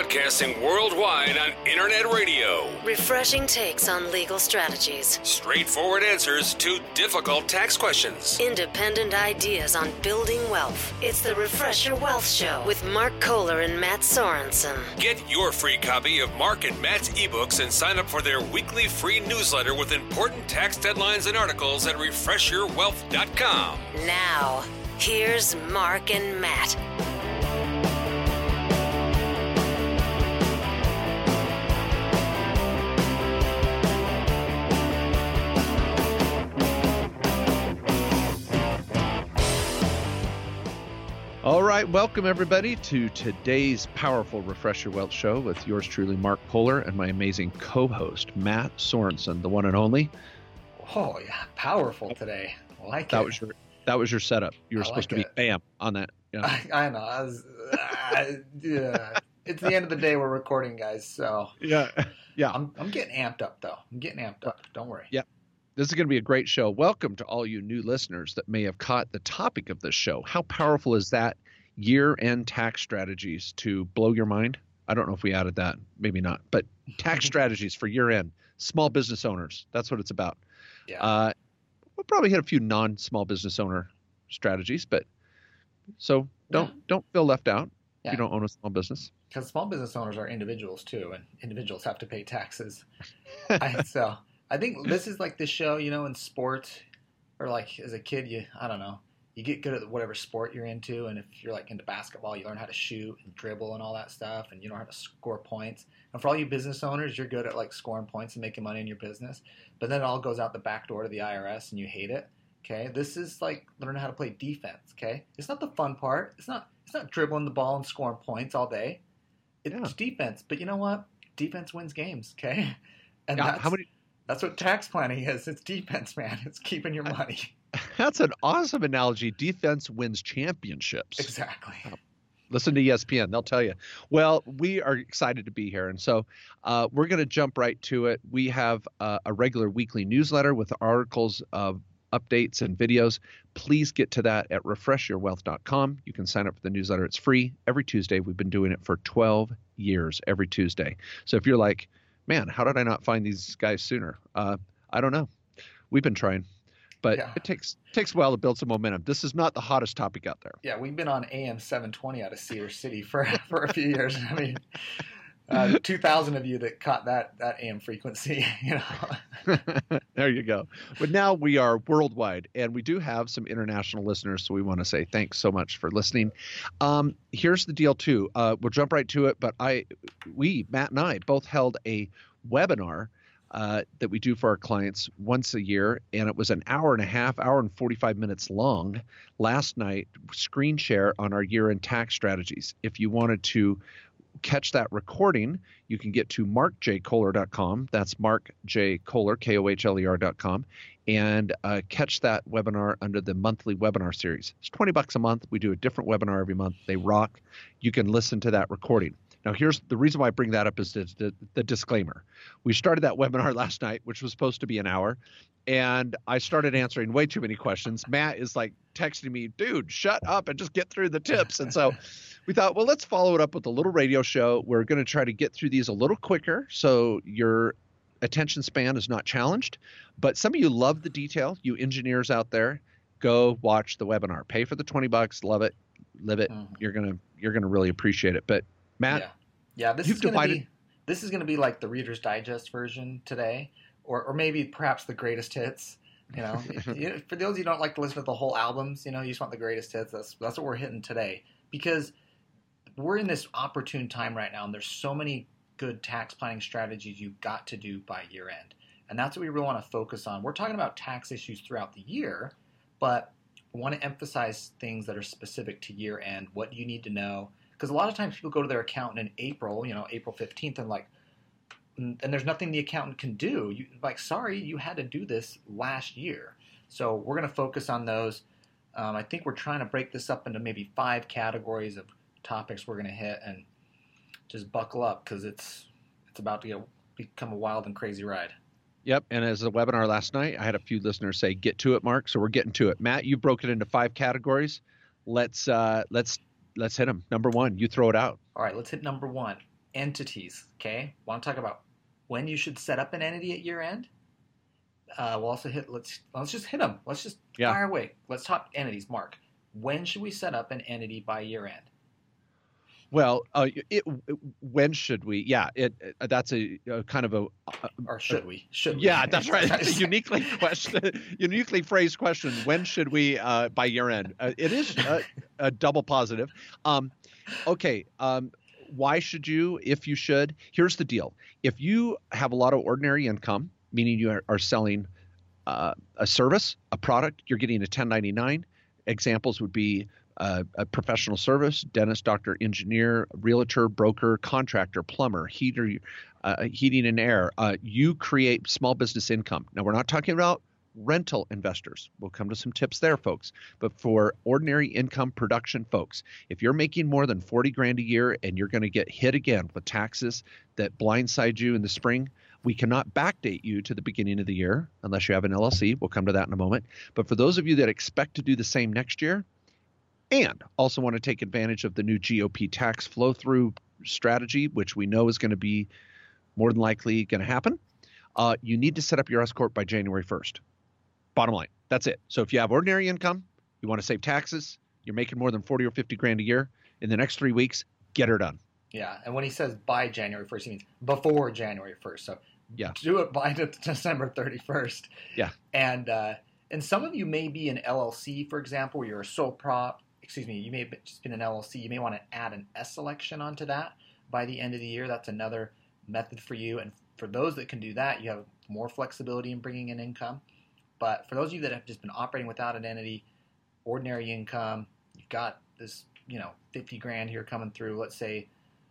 Broadcasting worldwide on internet radio. Refreshing takes on legal strategies. Straightforward answers to difficult tax questions. Independent ideas on building wealth. It's the Refresh Your Wealth Show with Mark Kohler and Matt Sorensen. Get your free copy of Mark and Matt's ebooks and sign up for their weekly free newsletter with important tax deadlines and articles at refreshyourwealth.com. Now, here's Mark and Matt. All right, welcome everybody to today's powerful Refresh Your Wealth Show with yours truly, Mark Kohler, and my amazing co-host, Matt Sorensen, the one and only. Oh yeah, powerful today. I like it. That was your setup. You were supposed to be bam on that. Yeah. I know. Yeah. It's the end of the day. We're recording, guys. So yeah. I'm getting amped up though. Don't worry. Yeah. This is going to be a great show. Welcome to all you new listeners that may have caught the topic of this show. How powerful is that? Year-end tax strategies to blow your mind. I don't know if we added that. Maybe not. But tax strategies for year-end. Small business owners. That's what it's about. Yeah. We'll probably hit a few non-small business owner strategies, but so don't feel left out if you don't own a small business. Because small business owners are individuals too, and individuals have to pay taxes. I think this is like the show, in sports, or like as a kid, you get good at whatever sport you're into, and if you're like into basketball, you learn how to shoot and dribble and all that stuff, and you learn how to score points. And for all you business owners, you're good at like scoring points and making money in your business, but then it all goes out the back door to the IRS and you hate it. Okay, this is like learning how to play defense. Okay, it's not the fun part. It's not dribbling the ball and scoring points all day. It's defense, but you know what? Defense wins games. Okay, and that's what tax planning is. It's defense, man. It's keeping your money. That's an awesome analogy. Defense wins championships. Exactly. Listen to ESPN. They'll tell you. Well, we are excited to be here. And so we're going to jump right to it. We have a regular weekly newsletter with articles of updates and videos. Please get to that at refreshyourwealth.com. You can sign up for the newsletter. It's free every Tuesday. We've been doing it for 12 years every Tuesday. So if you're like, man, how did I not find these guys sooner? I don't know. We've been trying, but it takes a while to build some momentum. This is not the hottest topic out there. Yeah, we've been on AM 720 out of Cedar City for a few years. I mean, 2,000 of you that caught that AM frequency. There you go. But now we are worldwide, and we do have some international listeners, so we want to say thanks so much for listening. Here's the deal, too. We'll jump right to it, but Matt and I, both held a webinar that we do for our clients once a year, and it was an hour and 45 minutes long last night, screen share on our year-end tax strategies. If you wanted to catch that recording, you can get to markjkohler.com. That's Mark J. Kohler, KOHLER.com, and catch that webinar under the monthly webinar series. It's $20 a month. We do a different webinar every month. They rock. You can listen to that recording. Now, here's the reason why I bring that up is the disclaimer. We started that webinar last night, which was supposed to be an hour, and I started answering way too many questions. Matt is like texting me, dude, shut up and just get through the tips. And so we thought, well, let's follow it up with a little radio show. We're going to try to get through these a little quicker so your attention span is not challenged. But some of you love the detail. You engineers out there, go watch the webinar. Pay for the $20. Love it. Live it. Mm-hmm. You're gonna really appreciate it. But Matt, this is going to be like the Reader's Digest version today, or maybe perhaps the greatest hits. For those who don't like to listen to the whole albums, you just want the greatest hits. That's what we're hitting today, because we're in this opportune time right now, and there's so many good tax planning strategies you've got to do by year end, and that's what we really want to focus on. We're talking about tax issues throughout the year, but we want to emphasize things that are specific to year end. What do you need to know? Because a lot of times people go to their accountant in April, April 15th, and there's nothing the accountant can do. Sorry, you had to do this last year. So we're going to focus on those. I think we're trying to break this up into maybe 5 categories of topics we're going to hit, and just buckle up because it's about to become a wild and crazy ride. Yep. And as a webinar last night, I had a few listeners say, get to it, Mark. So we're getting to it. Matt, you broke it into 5 categories. Let's hit them. Number 1, you throw it out. All right, let's hit number 1. entities. Okay, want to talk about when you should set up an entity at year end? We'll also hit. Let's just hit them. Let's just fire away. Let's talk entities. Mark, when should we set up an entity by year end? Well, when should we? Yeah, that's a kind of a. Or should we? Should we? Yeah, that's right. It's a uniquely phrased question. When should we by year end? It is a double positive. Okay. Why should you? If you should, here's the deal. If you have a lot of ordinary income, meaning you are selling a service, a product, you're getting a 1099. Examples would be a professional service, dentist, doctor, engineer, realtor, broker, contractor, plumber, heating and air. You create small business income. Now, we're not talking about rental investors. We'll come to some tips there, folks. But for ordinary income production folks, if you're making more than 40 grand a year and you're going to get hit again with taxes that blindside you in the spring, we cannot backdate you to the beginning of the year unless you have an LLC. We'll come to that in a moment. But for those of you that expect to do the same next year and also want to take advantage of the new GOP tax flow-through strategy, which we know is going to be more than likely going to happen, you need to set up your S-Corp by January 1st. Bottom line, that's it. So if you have ordinary income, you want to save taxes, you're making more than 40 or 50 grand a year, in the next 3 weeks, get her done. Yeah, and when he says by January 1st, he means before January 1st. So do it by December 31st. Yeah. And some of you may be an LLC, for example, where you're a sole prop. You may have just been an LLC. You may want to add an S election onto that by the end of the year. That's another method for you. And for those that can do that, you have more flexibility in bringing in income. But for those of you that have just been operating without an entity, ordinary income, you've got this, 50 grand here coming through, let's say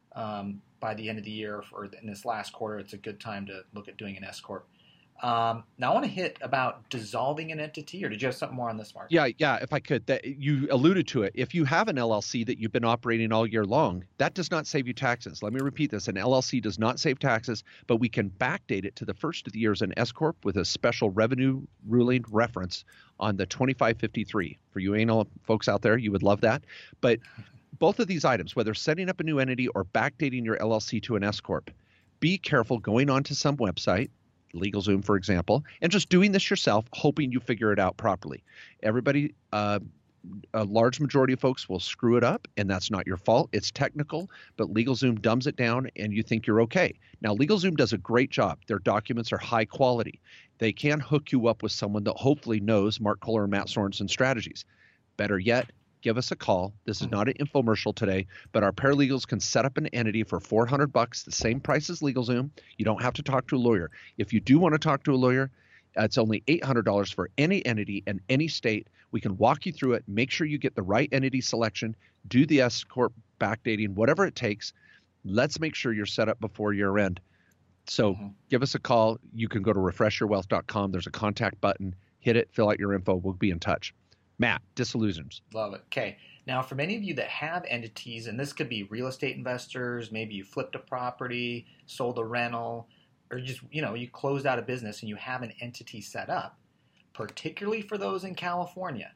by the end of the year or in this last quarter, it's a good time to look at doing an S-Corp. Now I want to hit about dissolving an entity, or did you have something more on this, Mark? Yeah, if I could. You alluded to it. If you have an LLC that you've been operating all year long, that does not save you taxes. Let me repeat this. An LLC does not save taxes, but we can backdate it to the first of the year as an S-Corp with a special revenue ruling reference on the 2553. For you anal folks out there, you would love that. But both of these items, whether setting up a new entity or backdating your LLC to an S-Corp, be careful going onto some website, LegalZoom, for example, and just doing this yourself, hoping you figure it out properly. Everybody, a large majority of folks will screw it up, and that's not your fault. It's technical, but LegalZoom dumbs it down, and you think you're okay. Now, LegalZoom does a great job. Their documents are high quality. They can hook you up with someone that hopefully knows Mark Kohler and Matt Sorensen strategies. Better yet, give us a call. This is not an infomercial today, but our paralegals can set up an entity for $400, the same price as LegalZoom. You don't have to talk to a lawyer. If you do want to talk to a lawyer, it's only $800 for any entity in any state. We can walk you through it, make sure you get the right entity selection, do the S-Corp backdating, whatever it takes. Let's make sure you're set up before year end. So give us a call. You can go to refreshyourwealth.com. There's a contact button. Hit it, fill out your info. We'll be in touch. Matt, disillusions. Love it. Okay. Now, for many of you that have entities, and this could be real estate investors, maybe you flipped a property, sold a rental, or just, you closed out a business and you have an entity set up, particularly for those in California,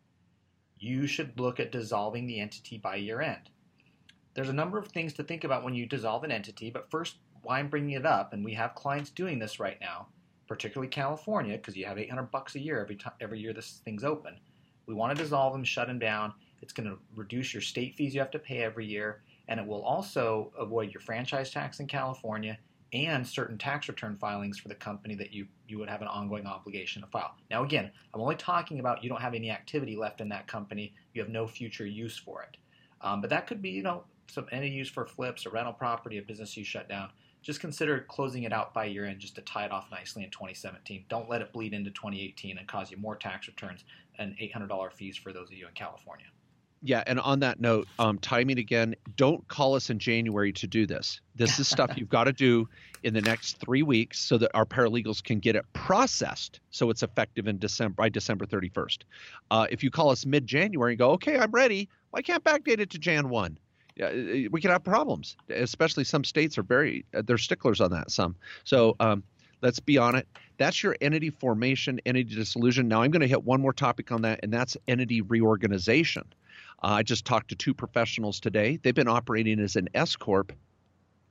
you should look at dissolving the entity by year end. There's a number of things to think about when you dissolve an entity, but first, why I'm bringing it up, and we have clients doing this right now, particularly California, because you have $800 a year every year this thing's open. We want to dissolve them, shut them down. It's going to reduce your state fees you have to pay every year, and it will also avoid your franchise tax in California and certain tax return filings for the company that you would have an ongoing obligation to file. Now, again, I'm only talking about you don't have any activity left in that company. You have no future use for it. But that could be, any use for flips, a rental property, a business you shut down. Just consider closing it out by year end just to tie it off nicely in 2017. Don't let it bleed into 2018 and cause you more tax returns and $800 fees for those of you in California. Yeah, and on that note, timing again, don't call us in January to do this. This is stuff you've got to do in the next 3 weeks so that our paralegals can get it processed so it's effective in by December 31st. If you call us mid-January and go, okay, I'm ready, well, I can't backdate it to Jan 1. We can have problems, especially some states are they're sticklers on that some. So let's be on it. That's your entity formation, entity dissolution. Now I'm going to hit one more topic on that, and that's entity reorganization. I just talked to two professionals today. They've been operating as an S-Corp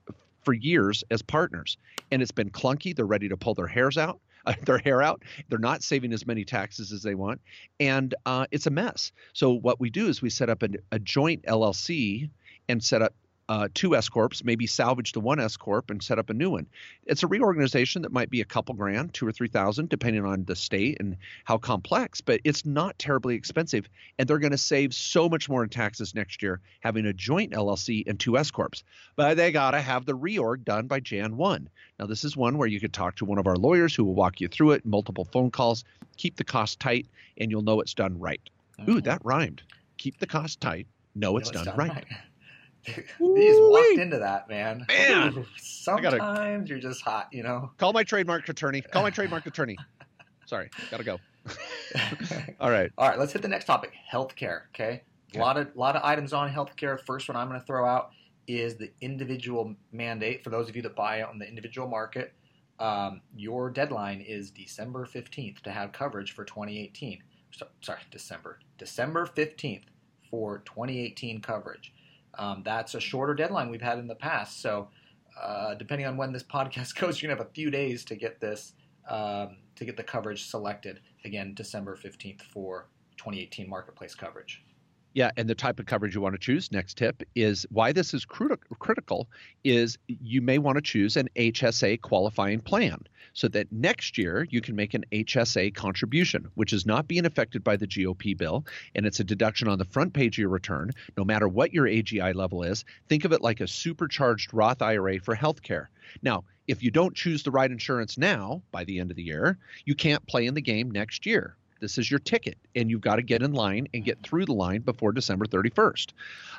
for years as partners, and it's been clunky. They're ready to pull their hair out. They're not saving as many taxes as they want, and it's a mess. So what we do is we set up a joint LLC and set up 2 S corps, maybe salvage the 1 S corp and set up a new one. It's a reorganization that might be a couple grand, 2,000 or 3,000, depending on the state and how complex, but it's not terribly expensive. And they're going to save so much more in taxes next year having a joint LLC and 2 S corps. But they got to have the reorg done by Jan 1. Now, this is one where you could talk to one of our lawyers who will walk you through it, multiple phone calls, keep the cost tight, and you'll know it's done right. Ooh, that rhymed. Keep the cost tight, know it's done right. They just walked into that, man. Man, sometimes you're just hot, you know. Call my trademark attorney. Sorry, gotta go. All right. Let's hit the next topic: healthcare. Okay, a lot of items on healthcare. First one I'm going to throw out is the individual mandate. For those of you that buy on the individual market, your deadline is December 15th to have coverage for 2018. December 15th for 2018 coverage. That's a shorter deadline we've had in the past. So depending on when this podcast goes, you're going to have a few days to get this, to get the coverage selected. Again, December 15th for 2018 marketplace coverage. Yeah, and the type of coverage you want to choose, next tip, is why this is critical is you may want to choose an HSA qualifying plan so that next year you can make an HSA contribution, which is not being affected by the GOP bill, and it's a deduction on the front page of your return, no matter what your AGI level is. Think of it like a supercharged Roth IRA for healthcare. Now, if you don't choose the right insurance now, by the end of the year, you can't play in the game next year. This is your ticket, and you've got to get in line and get through the line before December 31st.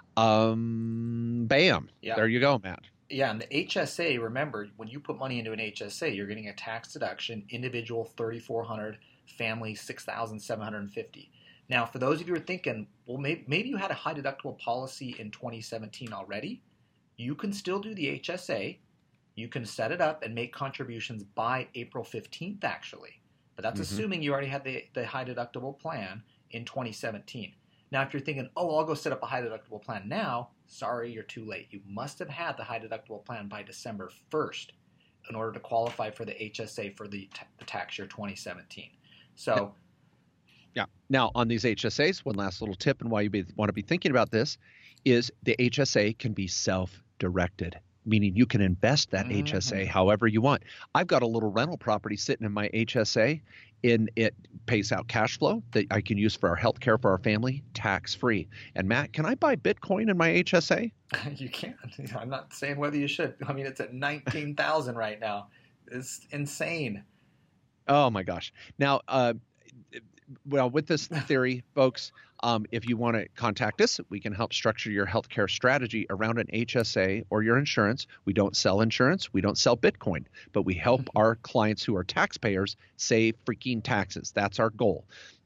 Bam. Yeah. There you go, Matt. Yeah, and the HSA, remember, when you put money into an HSA, you're getting a tax deduction, individual $3,400, family $6,750. Now, for those of you who are thinking, well, maybe you had a high deductible policy in 2017 already, you can still do the HSA. You can set it up and make contributions by April 15th, actually. But that's assuming you already had the high deductible plan in 2017. Now, if you're thinking, I'll go set up a high deductible plan now, sorry, you're too late. You must have had the high deductible plan by December 1st in order to qualify for the HSA for the tax year 2017. So, yeah. Now, on these HSAs, one last little tip and why you want to be thinking about this is the HSA can be self-directed, meaning you can invest that HSA however you want. I've got a little rental property sitting in my HSA, and it pays out cash flow that I can use for our health care for our family, tax-free. And Matt, can I buy Bitcoin in my HSA? You can. I'm not saying whether you should. I mean, it's at 19,000 right now. It's insane. Oh my gosh. Now, well, with this theory, folks, if you want to contact us, we can help structure your healthcare strategy around an HSA or your insurance. We don't sell insurance. We don't sell Bitcoin, but we help our clients who are taxpayers save freaking taxes. That's our goal.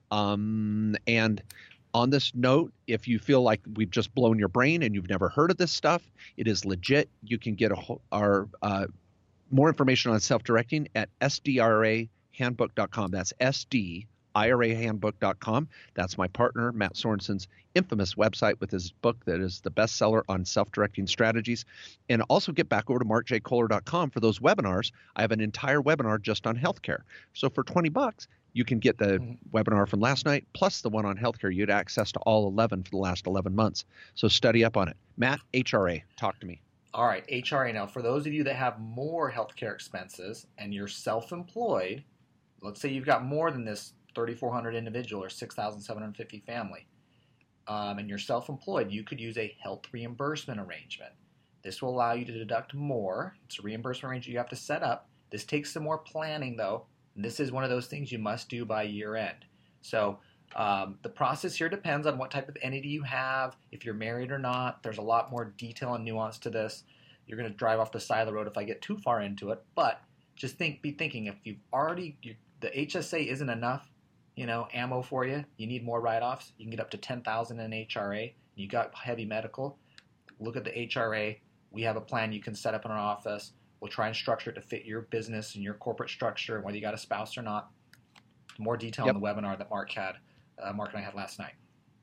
And on this note, if you feel like we've just blown your brain and you've never heard of this stuff, it is legit. You can get our more information on self-directing at sdrahandbook.com. That's IRAhandbook.com. That's my partner, Matt Sorensen's infamous website with his book that is the bestseller on self-directing strategies. And also get back over to markjkohler.com for those webinars. I have an entire webinar just on healthcare. So for $20, you can get the webinar from last night plus the one on healthcare. You had access to all 11 for the last 11 months. So study up on it. Matt, HRA, talk to me. All right, HRA. Now, for those of you that have more healthcare expenses and you're self-employed, let's say you've got more than this 3,400 individual or 6,750 family, and you're self-employed, you could use a health reimbursement arrangement. This will allow you to deduct more. It's a reimbursement arrangement you have to set up. This takes some more planning, though. And this is one of those things you must do by year end. So the process here depends on what type of entity you have, if you're married or not. There's a lot more detail and nuance to this. You're going to drive off the side of the road if I get too far into it. But just be thinking, if you've already, the HSA isn't enough, ammo for you. You need more write-offs. You can get up to $10,000 in HRA. You got heavy medical. Look at the HRA. We have a plan you can set up in our office. We'll try and structure it to fit your business and your corporate structure, whether you got a spouse or not. More detail in the webinar that Mark and I had last night.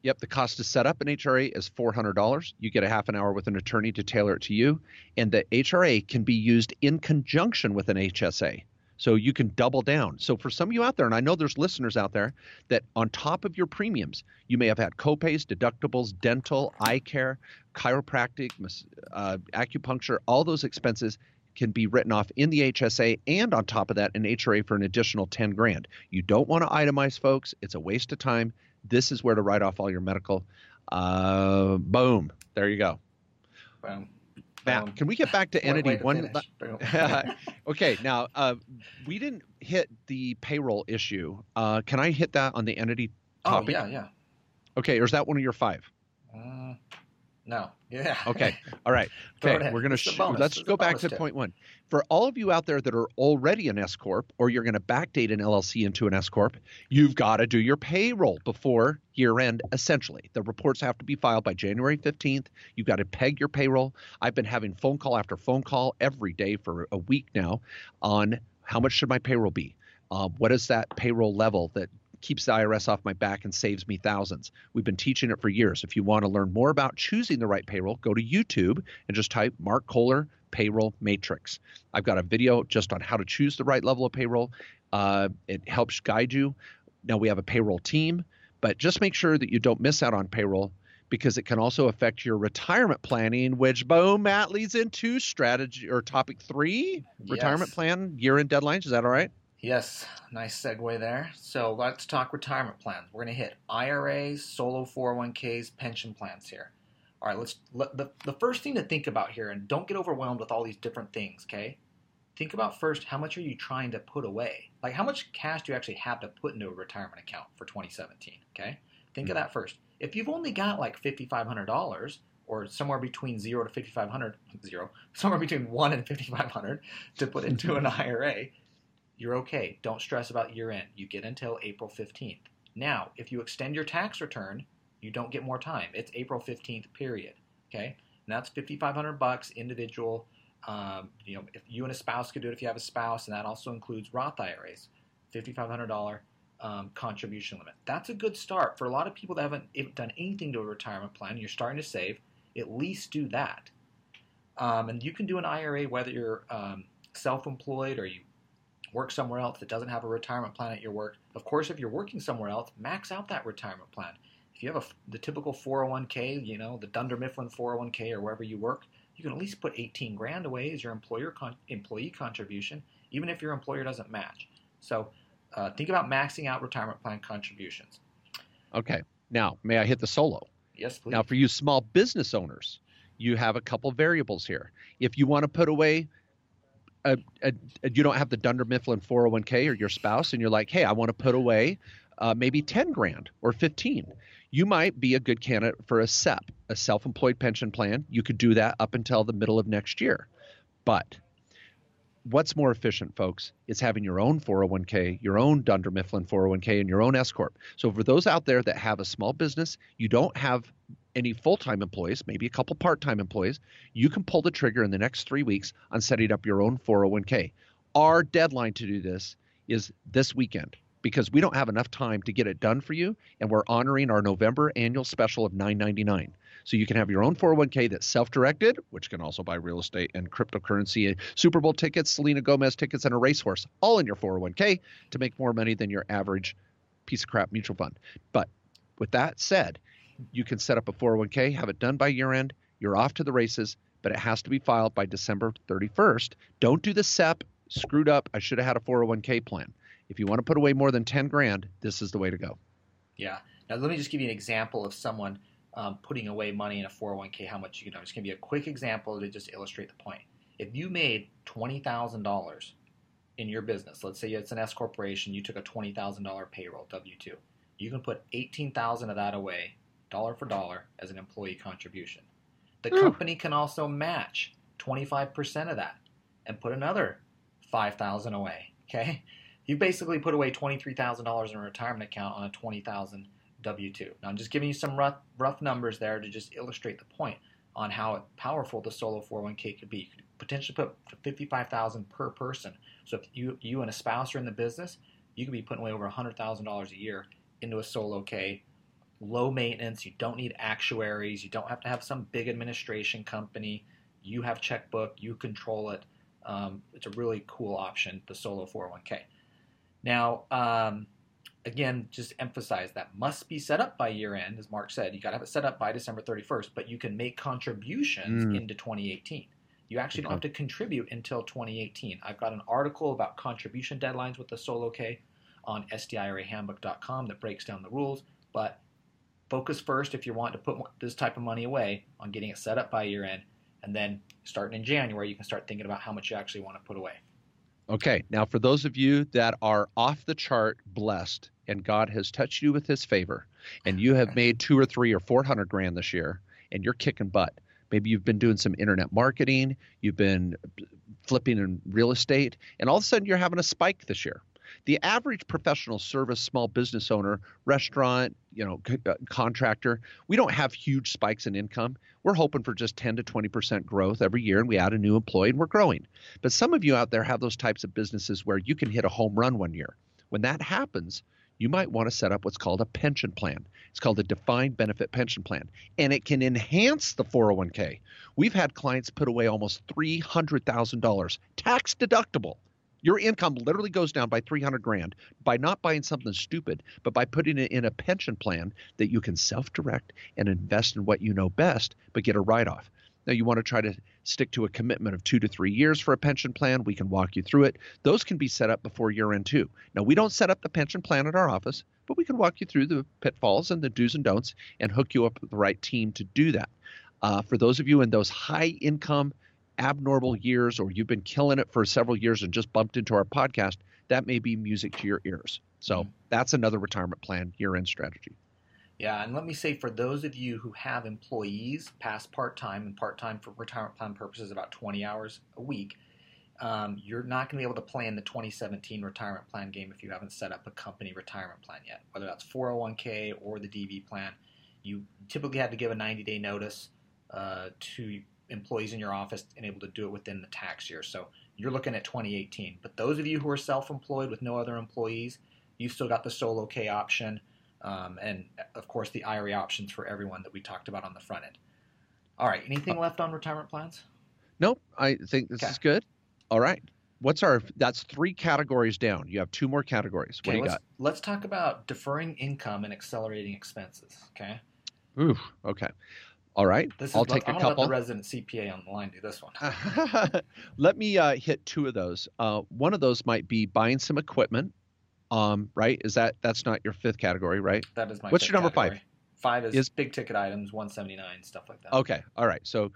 Yep, the cost to set up an HRA is $400. You get a half an hour with an attorney to tailor it to you, and the HRA can be used in conjunction with an HSA. So you can double down. So for some of you out there, and I know there's listeners out there that on top of your premiums, you may have had copays, deductibles, dental, eye care, chiropractic, acupuncture, all those expenses can be written off in the HSA, and on top of that, an HRA for an additional 10 grand. You don't want to itemize, folks. It's a waste of time. This is where to write off all your medical. Boom. There you go. Boom. Matt, can we get back to entity one? Okay, now we didn't hit the payroll issue. Can I hit that on the entity topic? Oh, yeah. Okay, or is that one of your 5? No. Yeah. Okay. All right. Okay. We're going to let's go back to point 1. For all of you out there that are already an S corp, or you're going to backdate an LLC into an S corp, you've got to do your payroll before year end. Essentially, the reports have to be filed by January 15th. You've got to peg your payroll. I've been having phone call after phone call every day for a week now on how much should my payroll be? What is that payroll level that keeps the IRS off my back and saves me thousands? We've been teaching it for years. If you want to learn more about choosing the right payroll, go to YouTube and just type Mark Kohler Payroll Matrix. I've got a video just on how to choose the right level of payroll. It helps guide you. Now we have a payroll team, but just make sure that you don't miss out on payroll, because it can also affect your retirement planning, which, boom, Matt, leads into strategy or topic 3, retirement plan, year-end deadlines. Is that all right? Yes, nice segue there. So let's talk retirement plans. We're going to hit IRAs, solo 401ks, pension plans here. All right, the first thing to think about here, and don't get overwhelmed with all these different things, okay? Think about first, how much are you trying to put away? Like, how much cash do you actually have to put into a retirement account for 2017, okay? Think of that first. If you've only got like $5,500, or somewhere between 0 to 5,500, somewhere between 1 and 5,500 to put into an IRA, you're okay. Don't stress about year end. You get until April 15th. Now, if you extend your tax return, you don't get more time. It's April 15th, period. Okay? And that's $5,500 individual. If you and a spouse could do it, if you have a spouse, and that also includes Roth IRAs, $5,500 contribution limit. That's a good start. For a lot of people that haven't done anything to a retirement plan, you're starting to save, at least do that. And you can do an IRA whether you're self-employed or you work somewhere else that doesn't have a retirement plan at your work. Of course, if you're working somewhere else, max out that retirement plan. If you have the typical 401k, the Dunder Mifflin 401k or wherever you work, you can at least put 18 grand away as your employee contribution, even if your employer doesn't match. So think about maxing out retirement plan contributions. Okay. Now, may I hit the solo? Yes, please. Now, for you small business owners, you have a couple variables here. If you want to put away you don't have the Dunder Mifflin 401k or your spouse, and you're like, hey, I want to put away maybe 10 grand or 15. You might be a good candidate for a SEP, a self-employed pension plan. You could do that up until the middle of next year. But what's more efficient, folks, is having your own 401k, your own Dunder Mifflin 401k, and your own S Corp. So for those out there that have a small business, you don't have any full-time employees, maybe a couple part-time employees, you can pull the trigger in the next 3 weeks on setting up your own 401k. Our deadline to do this is this weekend, because we don't have enough time to get it done for you, and we're honoring our November annual special of $9.99. So you can have your own 401k that's self-directed, which can also buy real estate and cryptocurrency, Super Bowl tickets, Selena Gomez tickets, and a racehorse, all in your 401k to make more money than your average piece of crap mutual fund. But with that said, you can set up a 401k, have it done by year end. You're off to the races, but it has to be filed by December 31st. Don't do the SEP, screwed up, I should have had a 401k plan. If you want to put away more than 10 grand, this is the way to go. Yeah. Now, let me just give you an example of someone putting away money in a 401k, how much you can do. It's going to be a quick example to just illustrate the point. If you made $20,000 in your business, let's say it's an S corporation, you took a $20,000 payroll, W-2. You can put $18,000 of that away, dollar for dollar, as an employee contribution. The company can also match 25% of that and put another $5,000 away, okay? You basically put away $23,000 in a retirement account on a $20,000 W-2. Now, I'm just giving you some rough numbers there to just illustrate the point on how powerful the solo 401k could be. You could potentially put $55,000 per person. So if you and a spouse are in the business, you could be putting away over $100,000 a year into a solo K low maintenance. You don't need actuaries. You don't have to have some big administration company. You have checkbook. You control it. It's a really cool option, the solo 401k. Now, again, just emphasize that must be set up by year end. As Mark said, you got to have it set up by December 31st, but you can make contributions into 2018. You actually don't have to contribute until 2018. I've got an article about contribution deadlines with the Solo K on SDIRAhandbook.com that breaks down the rules, but focus first if you want to put this type of money away on getting it set up by year end, and then starting in January, you can start thinking about how much you actually want to put away. Okay, now for those of you that are off the chart blessed and God has touched you with his favor and you have made 2 or 3 or 400 grand this year and you're kicking butt. Maybe you've been doing some internet marketing, you've been flipping in real estate, and all of a sudden you're having a spike this year. The average professional service small business owner, restaurant, contractor, we don't have huge spikes in income. We're hoping for just 10 to 20% growth every year, and we add a new employee and we're growing. But some of you out there have those types of businesses where you can hit a home run one year. When that happens, you might want to set up what's called a pension plan. It's called a defined benefit pension plan, and it can enhance the 401k. We've had clients put away almost $300,000, tax deductible. Your income literally goes down by 300 grand by not buying something stupid, but by putting it in a pension plan that you can self-direct and invest in what you know best, but get a write-off. Now, you want to try to stick to a commitment of 2 to 3 years for a pension plan. We can walk you through it. Those can be set up before year end too. Now, we don't set up the pension plan at our office, but we can walk you through the pitfalls and the do's and don'ts and hook you up with the right team to do that. For those of you in those high income, abnormal years, or you've been killing it for several years and just bumped into our podcast, that may be music to your ears. So that's another retirement plan year-end strategy. Yeah, and let me say, for those of you who have employees past part-time, and part-time for retirement plan purposes about 20 hours a week, you're not going to be able to play in the 2017 retirement plan game if you haven't set up a company retirement plan yet, whether that's 401k or the DB plan. You typically have to give a 90-day notice to employees in your office and able to do it within the tax year. So you're looking at 2018. But those of you who are self-employed with no other employees, you've still got the Solo K option, and of course the IRA options for everyone that we talked about on the front end. All right, anything left on retirement plans? Nope, I think this is good. All right. That's 3 categories down. You have 2 more categories. What do you got? Let's talk about deferring income and accelerating expenses, okay? Ooh, okay. All right, I'll take a couple. Let the resident CPA on the line do this one. Let me hit 2 of those. One of those might be buying some equipment. Right? That's not your 5th category, right? That is my. What's your number category. 5 is big ticket items, 179, stuff like that. Okay, all right. So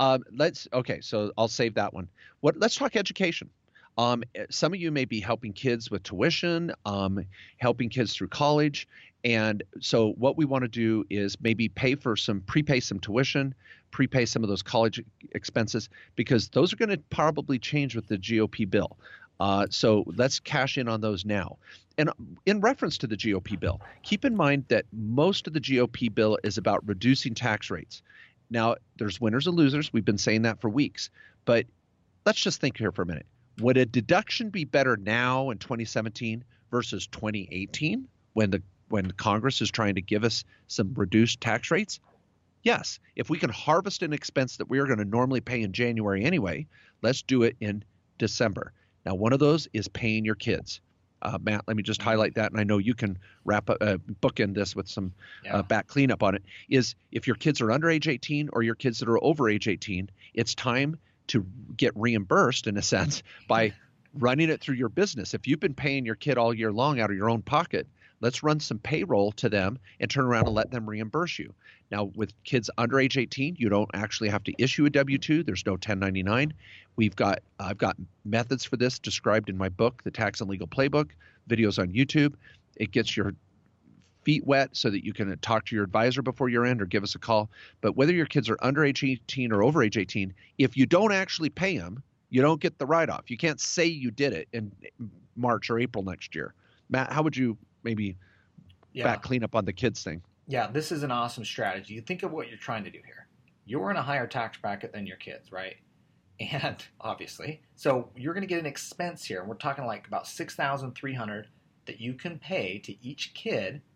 so I'll save that one. Let's talk education. Some of you may be helping kids with tuition, helping kids through college. And so what we want to do is maybe prepay some tuition, prepay some of those college expenses, because those are going to probably change with the GOP bill. So let's cash in on those now. And in reference to the GOP bill, keep in mind that most of the GOP bill is about reducing tax rates. Now, there's winners and losers. We've been saying that for weeks. But let's just think here for a minute. Would a deduction be better now in 2017 versus 2018 when Congress is trying to give us some reduced tax rates? Yes. If we can harvest an expense that we are going to normally pay in January anyway, let's do it in December. Now, one of those is paying your kids. Matt, let me just highlight that, and I know you can wrap up, bookend this with some back cleanup on it, is if your kids are under age 18 or your kids that are over age 18, it's time to get reimbursed, in a sense, by running it through your business. If you've been paying your kid all year long out of your own pocket, let's run some payroll to them and turn around and let them reimburse you. Now, with kids under age 18, you don't actually have to issue a W-2. There's no 1099. I've got methods for this described in my book, The Tax and Legal Playbook, videos on YouTube. It gets your feet wet so that you can talk to your advisor before year end or give us a call. But whether your kids are under age 18 or over age 18, if you don't actually pay them, you don't get the write-off. You can't say you did it in March or April next year. Matt, how would you maybe back clean up on the kids thing? Yeah, this is an awesome strategy. You think of what you're trying to do here. You're in a higher tax bracket than your kids, right? And obviously, so you're going to get an expense here. And we're talking like about $6,300 that you can pay to each kid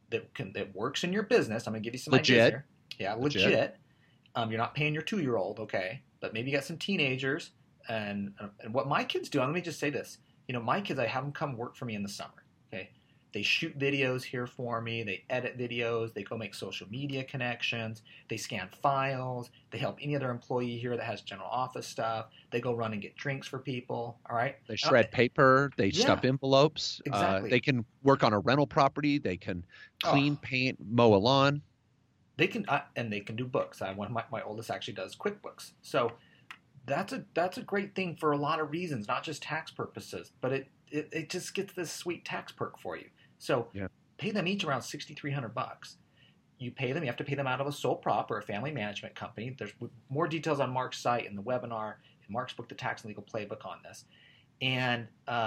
that works in your business. I'm going to give you some Legit. ideas here. Yeah, legit. You're not paying your 2-year-old, okay? But maybe you got some teenagers. And what my kids do, let me just say this. My kids, I have them come work for me in the summer, okay? They shoot videos here for me. They edit videos. They go make social media connections. They scan files. They help any other employee here that has general office stuff. They go run and get drinks for people, all right? They shred paper. They stuff envelopes. Exactly. They can work on a rental property. They can clean, paint, mow a lawn. They can, and they can do books. One of my oldest actually does QuickBooks. So that's a great thing for a lot of reasons, not just tax purposes, but it just gets this sweet tax perk for you. So pay them each around $6,300. You pay them. You have to pay them out of a sole prop or a family management company. There's more details on Mark's site in the webinar, in Mark's book, The Tax and Legal Playbook, on this. And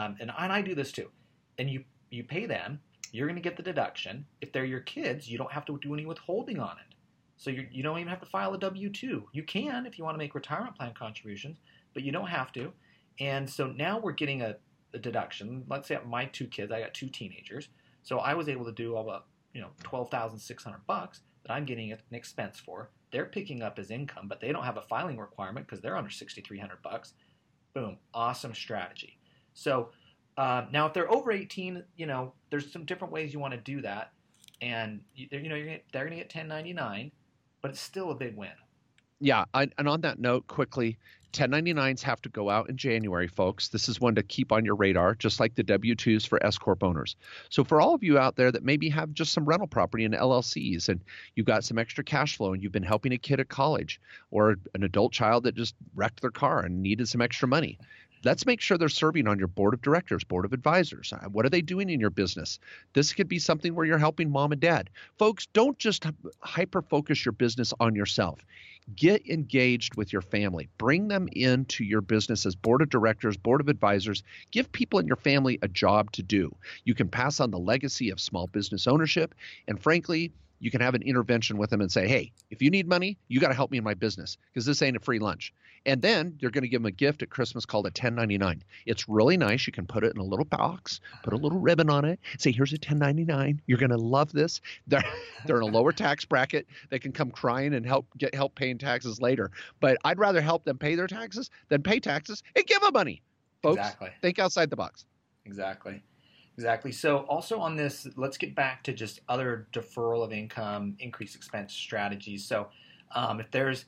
I do this too. And you pay them. You're going to get the deduction. If they're your kids, you don't have to do any withholding on it. So you don't even have to file a W-2. You can if you want to make retirement plan contributions, but you don't have to. And so now we're getting a deduction. Let's say my 2 kids, I got 2 teenagers. So I was able to do about $12,600 that I'm getting an expense for. They're picking up as income, but they don't have a filing requirement because they're under $6,300. Boom, awesome strategy. So now if they're over 18, there's some different ways you want to do that, and they're going to get 1099, but it's still a big win. Yeah, and on that note, quickly, 1099s have to go out in January, folks. This is one to keep on your radar, just like the W-2s for S-Corp owners. So for all of you out there that maybe have just some rental property in LLCs and you've got some extra cash flow and you've been helping a kid at college or an adult child that just wrecked their car and needed some extra money, let's make sure they're serving on your board of directors, board of advisors. What are they doing in your business? This could be something where you're helping mom and dad. Folks, don't just hyper-focus your business on yourself. Get engaged with your family. Bring them into your business as board of directors, board of advisors. Give people in your family a job to do. You can pass on the legacy of small business ownership. And frankly, you can have an intervention with them and say, hey, if you need money, you got to help me in my business because this ain't a free lunch. And then you're going to give them a gift at Christmas called a 1099. It's really nice. You can put it in a little box, put a little ribbon on it, say, here's a 1099. You're going to love this. They're in a lower tax bracket. They can come crying and get help paying taxes later. But I'd rather help them pay their taxes than pay taxes and give them money. Folks, Exactly. Think outside the box. Exactly. So also on this, let's get back to just other deferral of income, increased expense strategies. So if there's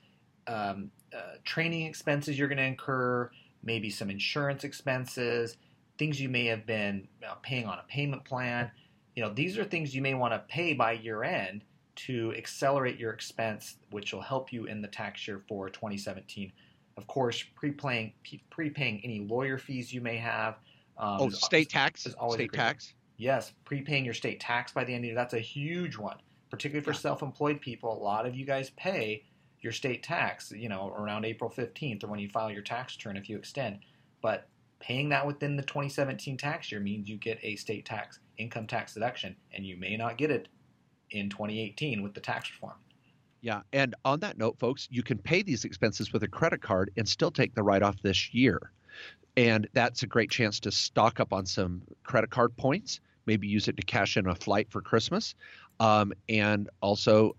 training expenses you're going to incur, maybe some insurance expenses, things you may have been paying on a payment plan, these are things you may want to pay by year end to accelerate your expense, which will help you in the tax year for 2017. Of course, prepaying any lawyer fees you may have. State tax? State tax? Yes, prepaying your state tax by the end of the year. That's a huge one, particularly for self-employed people. A lot of you guys pay your state tax, around April 15th or when you file your tax return if you extend. But paying that within the 2017 tax year means you get a state tax, income tax deduction, and you may not get it in 2018 with the tax reform. Yeah, and on that note, folks, you can pay these expenses with a credit card and still take the write-off this year. And that's a great chance to stock up on some credit card points, maybe use it to cash in a flight for Christmas. And also,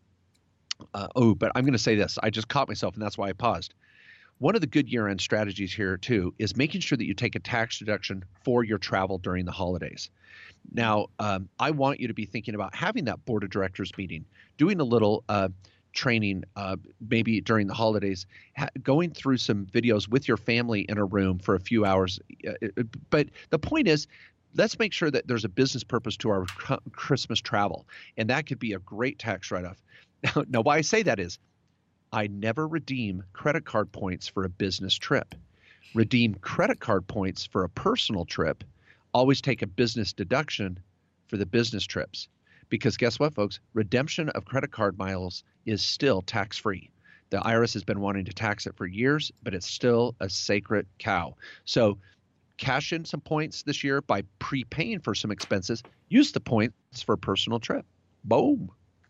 but I'm going to say this. I just caught myself, and that's why I paused. One of the good year-end strategies here, too, is making sure that you take a tax deduction for your travel during the holidays. Now, I want you to be thinking about having that board of directors meeting, doing a little training maybe during the holidays, going through some videos with your family in a room for a few hours. But the point is, let's make sure that there's a business purpose to our Christmas travel, and that could be a great tax write-off. Now, why I say that is I never redeem credit card points for a business trip. Redeem credit card points for a personal trip. Always take a business deduction for the business trips. Because guess what, folks? Redemption of credit card miles is still tax-free. The IRS has been wanting to tax it for years, but it's still a sacred cow. So cash in some points this year by prepaying for some expenses. Use the points for a personal trip. Boom.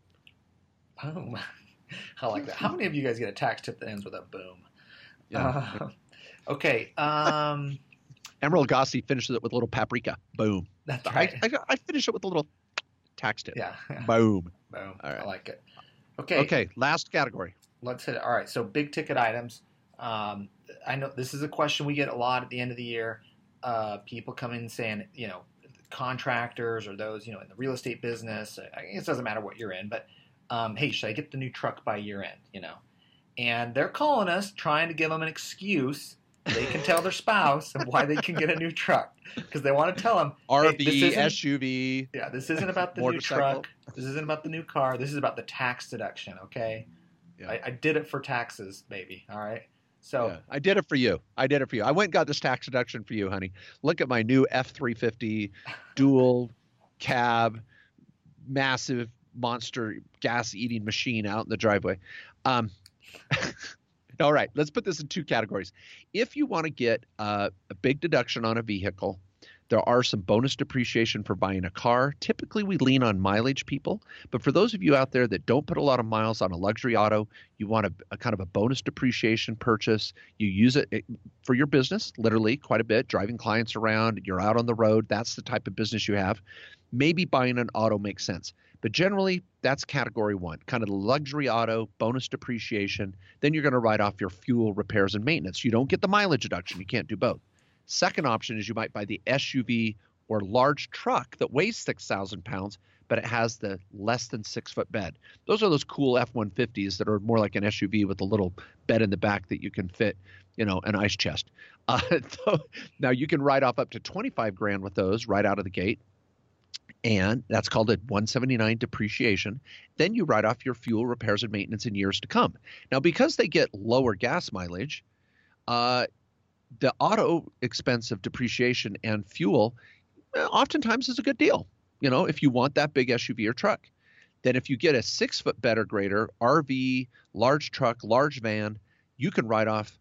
Boom. I like that. How many of you guys get a tax tip that ends with a boom? Yeah. Okay. Emerald Gossi finishes it with a little paprika. Boom. That's right. I finish it with a little tax tip. Yeah. Boom. Boom. All right. I like it. Okay. Okay. Last category. Let's hit it. All right. So big ticket items. I know this is a question we get a lot at the end of the year. People come in saying, contractors or those, in the real estate business. I guess it doesn't matter what you're in, but hey, should I get the new truck by year end? And they're calling us trying to give them an excuse. They can tell their spouse of why they can get a new truck because they want to tell them RV, hey, SUV. Yeah, this isn't about the new truck. This isn't about the new car. This is about the tax deduction. Okay, yeah. I did it for taxes, baby. All right. So yeah, I did it for you. I went and got this tax deduction for you, honey. Look at my new F-350 dual cab, massive monster gas eating machine out in the driveway. All right, let's put this in two categories. If you want to get a big deduction on a vehicle, there are some bonus depreciation for buying a car. Typically, we lean on mileage people. But for those of you out there that don't put a lot of miles on a luxury auto, you want a kind of a bonus depreciation purchase. You use it for your business, literally quite a bit, driving clients around. You're out on the road. That's the type of business you have. Maybe buying an auto makes sense. But generally, that's category one, kind of the luxury auto, bonus depreciation. Then you're going to write off your fuel, repairs, and maintenance. You don't get the mileage deduction. You can't do both. Second option is you might buy the SUV or large truck that weighs 6,000 pounds, but it has the less than 6-foot bed. Those are those cool F-150s that are more like an SUV with a little bed in the back that you can fit, an ice chest. Now you can write off up to $25,000 with those right out of the gate. And that's called a 179 depreciation. Then you write off your fuel, repairs, and maintenance in years to come. Now, because they get lower gas mileage, the auto expense of depreciation and fuel oftentimes is a good deal, if you want that big SUV or truck. Then if you get a 6-foot bed or greater, RV, large truck, large van, you can write off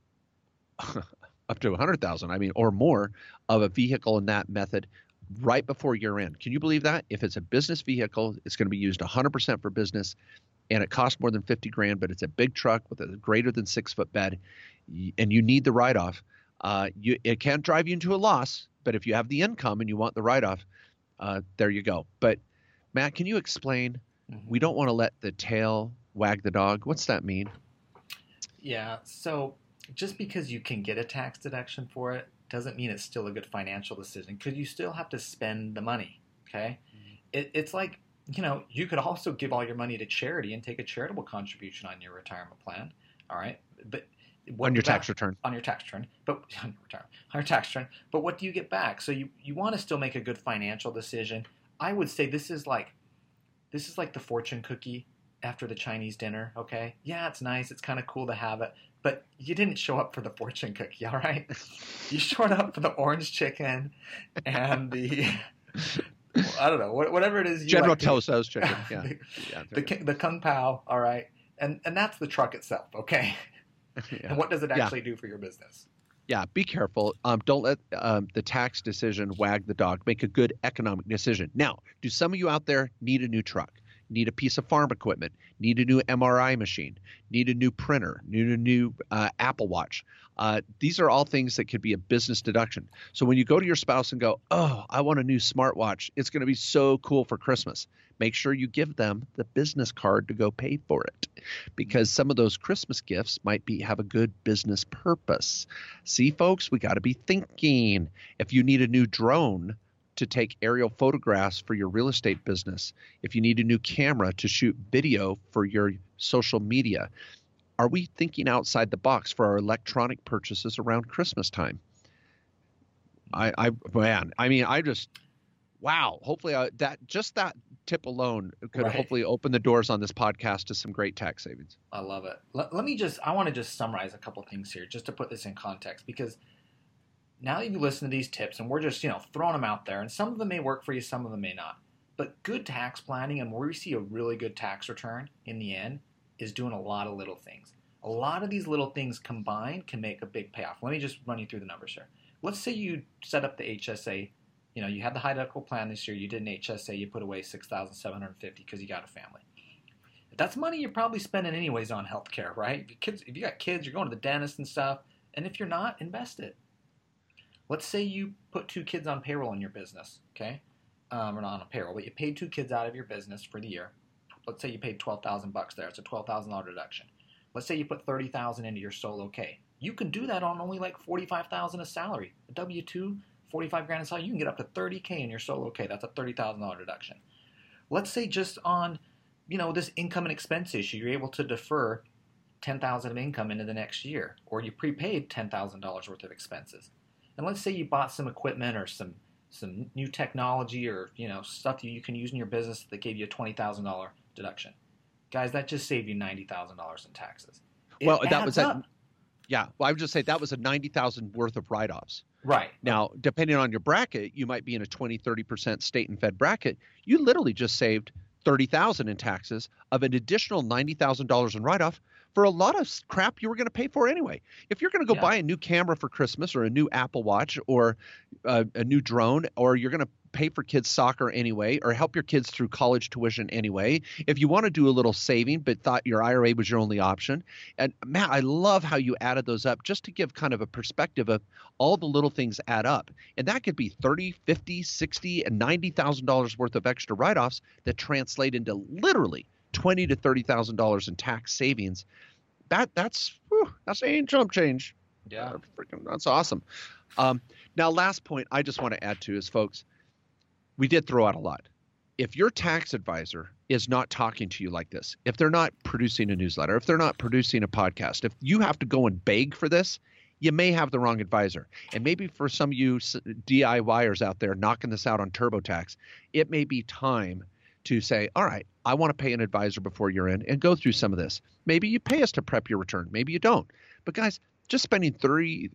up to $100,000, or more of a vehicle in that method right before year end. Can you believe that? If it's a business vehicle, it's going to be used 100% for business, and it costs more than $50,000, but it's a big truck with a greater than 6-foot bed, and you need the write-off. It can't drive you into a loss, but if you have the income and you want the write-off, there you go. But Matt, can you explain? Mm-hmm. We don't want to let the tail wag the dog. What's that mean? Yeah. So just because you can get a tax deduction for it doesn't mean it's still a good financial decision because you still have to spend the money. Okay. Mm-hmm. It's like, you could also give all your money to charity and take a charitable contribution on your retirement plan. All right. But on your tax return. On your tax return. But on your tax return. But what do you get back? So you want to still make a good financial decision. I would say this is like the fortune cookie after the Chinese dinner, okay? Yeah, it's nice. It's kind of cool to have it. But you didn't show up for the fortune cookie, all right? You showed up for the orange chicken and the I don't know, whatever it is. General Toso's chicken, yeah. The Kung Pao, all right? And that's the truck itself, okay? Yeah. And what does it actually do for your business? Yeah, be careful. Don't let the tax decision wag the dog. Make a good economic decision. Now, do some of you out there need a new truck? Need a piece of farm equipment? Need a new MRI machine? Need a new printer? Need a new Apple Watch? These are all things that could be a business deduction. So when you go to your spouse and go, oh, I want a new smartwatch. It's going to be so cool for Christmas. Make sure you give them the business card to go pay for it, because some of those Christmas gifts might have a good business purpose. See, folks, we got to be thinking. If you need a new drone to take aerial photographs for your real estate business, if you need a new camera to shoot video for your social media, are we thinking outside the box for our electronic purchases around Christmas time? Wow. Hopefully that tip alone could hopefully open the doors on this podcast to some great tax savings. I love it. I want to just summarize a couple of things here just to put this in context, because now that you listen to these tips and we're just, throwing them out there, and some of them may work for you, some of them may not. But good tax planning and where we see a really good tax return in the end is doing a lot of little things. A lot of these little things combined can make a big payoff. Let me just run you through the numbers here. Let's say you set up the HSA. You had the high deductible plan this year. You did an HSA. You put away $6,750 because you got a family. That's money you're probably spending anyways on healthcare, right? If you got kids, you're going to the dentist and stuff. And if you're not, invest it. Let's say you put 2 kids on payroll in your business, okay? or not on a payroll, but you paid 2 kids out of your business for the year. Let's say you paid $12,000 there. It's a $12,000 deduction. Let's say you put $30,000 into your solo K. You can do that on only like $45,000 a salary. A W-2, $45,000 a salary, you can get up to $30K in your solo K. That's a $30,000 deduction. Let's say just on, this income and expense issue, you're able to defer $10,000 of income into the next year, or you prepaid $10,000 worth of expenses. And let's say you bought some equipment or some new technology or stuff you can use in your business that gave you a $20,000 deduction. Guys, that just saved you $90,000 in taxes. Well, that was up. Yeah. Well, I would just say that was a $90,000 worth of write-offs. Right. Now, depending on your bracket, you might be in a 20-30% state and fed bracket. You literally just saved $30,000 in taxes of an additional $90,000 in write-off for a lot of crap you were going to pay for anyway. If you're going to go buy a new camera for Christmas or a new Apple Watch or a new drone, or you're going to pay for kids' soccer anyway, or help your kids through college tuition anyway, if you want to do a little saving but thought your IRA was your only option. And Matt, I love how you added those up just to give kind of a perspective of all the little things add up. And that could be $30, $50, $60, and $90,000 worth of extra write-offs that translate into literally $20,000 to $30,000 in tax savings. That's a chump change. Yeah, that's awesome. Now, last point I just want to add to is, folks, we did throw out a lot. If your tax advisor is not talking to you like this, if they're not producing a newsletter, if they're not producing a podcast, if you have to go and beg for this, you may have the wrong advisor. And maybe for some of you DIYers out there knocking this out on TurboTax, it may be time to say, all right, I want to pay an advisor before you're in and go through some of this. Maybe you pay us to prep your return. Maybe you don't. But guys, just spending 30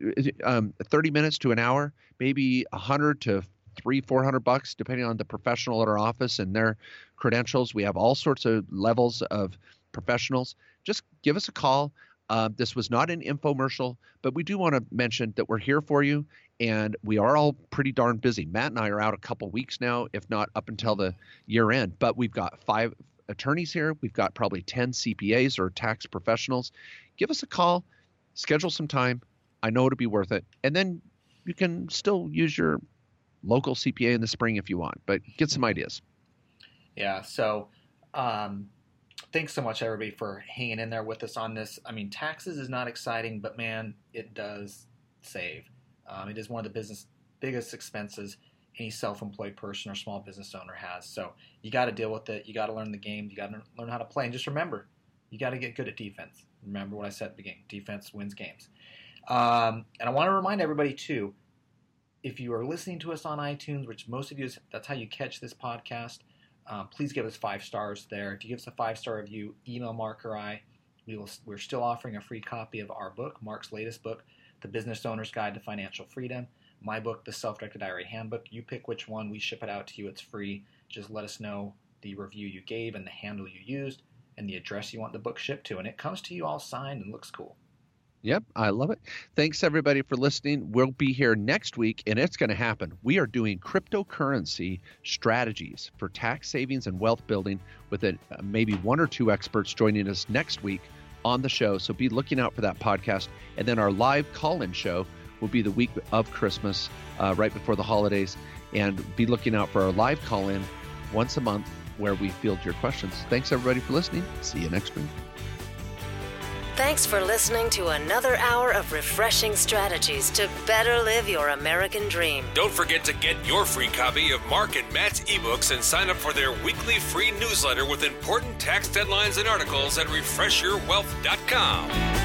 minutes to an hour, maybe $100 to $300-$400, depending on the professional at our office and their credentials. We have all sorts of levels of professionals. Just give us a call. This was not an infomercial, but we do want to mention that we're here for you, and we are all pretty darn busy. Matt and I are out a couple weeks now, if not up until the year end, but we've got 5 attorneys here. We've got probably 10 CPAs or tax professionals. Give us a call, schedule some time. I know it'll be worth it. And then you can still use your local CPA in the spring if you want, but get some ideas. Yeah. So, thanks so much, everybody, for hanging in there with us on this. I mean, taxes is not exciting, but man, it does save. It is one of the biggest expenses any self-employed person or small business owner has. So you got to deal with it. You got to learn the game. You got to learn how to play. And just remember, you got to get good at defense. Remember what I said at the beginning. Defense wins games. And I want to remind everybody, too, if you are listening to us on iTunes, which most of you, that's how you catch this podcast, please give us 5 stars there. If you give us a 5-star review, email Mark or I. We're still offering a free copy of our book, Mark's latest book, The Business Owner's Guide to Financial Freedom. My book, The Self-Directed IRA Handbook. You pick which one. We ship it out to you. It's free. Just let us know the review you gave and the handle you used and the address you want the book shipped to. And it comes to you all signed and looks cool. Yep, I love it. Thanks, everybody, for listening. We'll be here next week, and it's going to happen. We are doing cryptocurrency strategies for tax savings and wealth building with maybe 1 or 2 experts joining us next week on the show. So be looking out for that podcast. And then our live call-in show will be the week of Christmas, right before the holidays. And be looking out for our live call-in once a month where we field your questions. Thanks, everybody, for listening. See you next week. Thanks for listening to another hour of refreshing strategies to better live your American dream. Don't forget to get your free copy of Mark and Matt's ebooks and sign up for their weekly free newsletter with important tax deadlines and articles at refreshyourwealth.com.